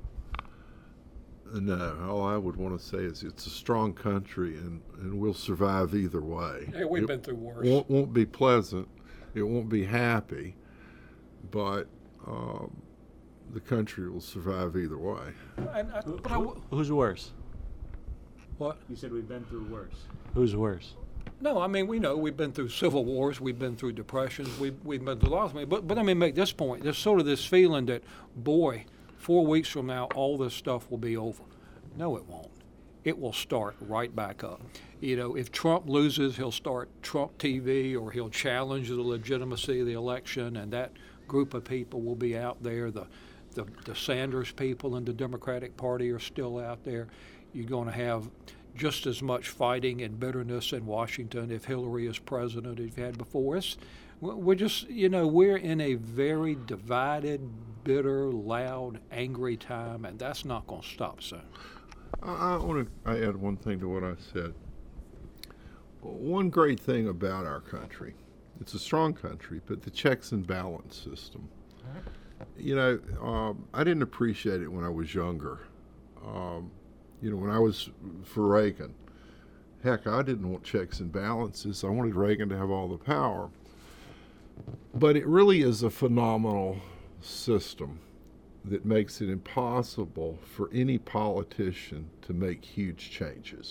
Speaker 7: No, all I would want to say is it's a strong country, and, and we'll survive either way.
Speaker 6: Hey, we've
Speaker 7: it
Speaker 6: been through worse.
Speaker 7: Won't, won't be pleasant. it won't be happy, but um, the country will survive either way.
Speaker 6: And I, but I w-
Speaker 5: Who's worse?
Speaker 6: what?
Speaker 5: You said we've been through worse. Who's worse?
Speaker 6: No, I mean, we know we've been through civil wars, we've been through depressions, we've, we've been through lots of things. But, but let me make this point. There's sort of this feeling that, boy, four weeks from now, all this stuff will be over. No, it won't. It will start right back up. You know, if Trump loses, he'll start Trump T V, or he'll challenge the legitimacy of the election, and that group of people will be out there. The, the, the Sanders people in the Democratic Party are still out there. You're going to have just as much fighting and bitterness in Washington if Hillary is president as you've had before. It's, we're just, you know, we're in a very divided, bitter, loud, angry time, and that's not going to stop soon.
Speaker 7: I, I want to add one thing to what I said. One great thing about our country, it's a strong country, but the checks and balance system. You know, um, I didn't appreciate it when I was younger. Um, you know, when I was for Reagan, heck, I didn't want checks and balances. I wanted Reagan to have all the power. But it really is a phenomenal system that makes it impossible for any politician to make huge changes.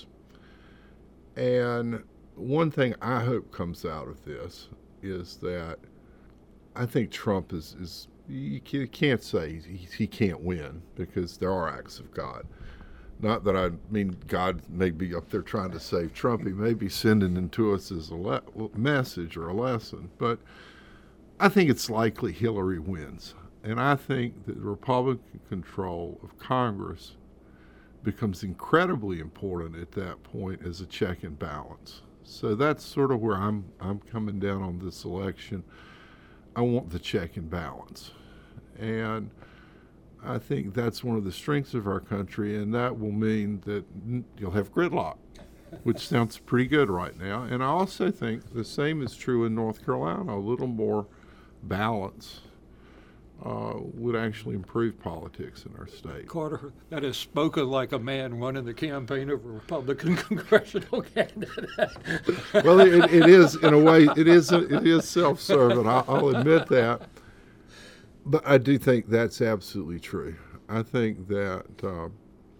Speaker 7: And one thing I hope comes out of this is that I think Trump is, is you can't say he, he can't win, because there are acts of God. Not that I mean God may be up there trying to save Trump. He may be sending it to us as a le- message or a lesson. But I think it's likely Hillary wins. And I think that Republican control of Congress becomes incredibly important at that point as a check and balance. So that's sort of where I'm I'm coming down on this election. I want the check and balance. And I think that's one of the strengths of our country, and that will mean that you'll have gridlock, which sounds pretty good right now. And I also think the same is true in North Carolina. A little more balance uh, would actually improve politics in our state.
Speaker 6: Carter, that is spoken like a man running the campaign of a Republican congressional candidate.
Speaker 7: Well, it, it is, in a way, it is, it is self-serving. I'll, I'll admit that. But I do think that's absolutely true. I think that uh,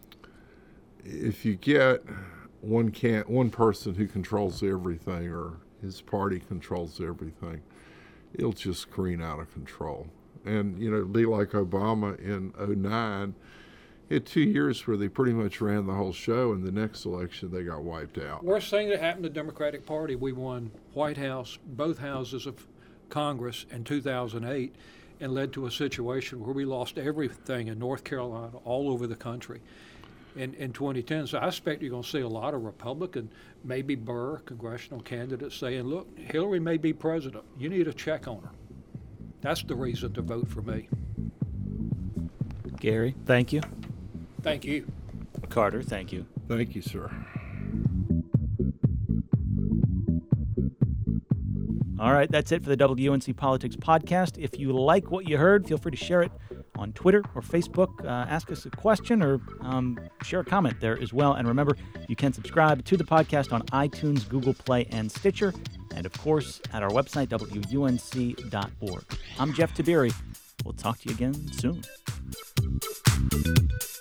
Speaker 7: if you get one can one person who controls everything, or his party controls everything, it'll just screen out of control. And, you know, it'll be like Obama in oh nine. He had two years where they pretty much ran the whole show, and the next election they got wiped out.
Speaker 6: Worst thing that happened to the Democratic Party, we won White House, both houses of Congress in two thousand eight. And led to a situation where we lost everything in North Carolina, all over the country in, in twenty ten. So I expect you're going to see a lot of Republican, maybe Burr, congressional candidates saying, look, Hillary may be president. You need a check on her. That's the reason to vote for me.
Speaker 5: Gary, thank you.
Speaker 6: Thank you.
Speaker 5: Carter, thank you.
Speaker 7: Thank you, sir.
Speaker 5: All right, that's it for the W U N C Politics Podcast. If you like what you heard, feel free to share it on Twitter or Facebook. Uh, ask us a question, or um, share a comment there as well. And remember, you can subscribe to the podcast on iTunes, Google Play, and Stitcher. And, of course, at our website, W U N C dot org. I'm Jeff Tiberi. We'll talk to you again soon.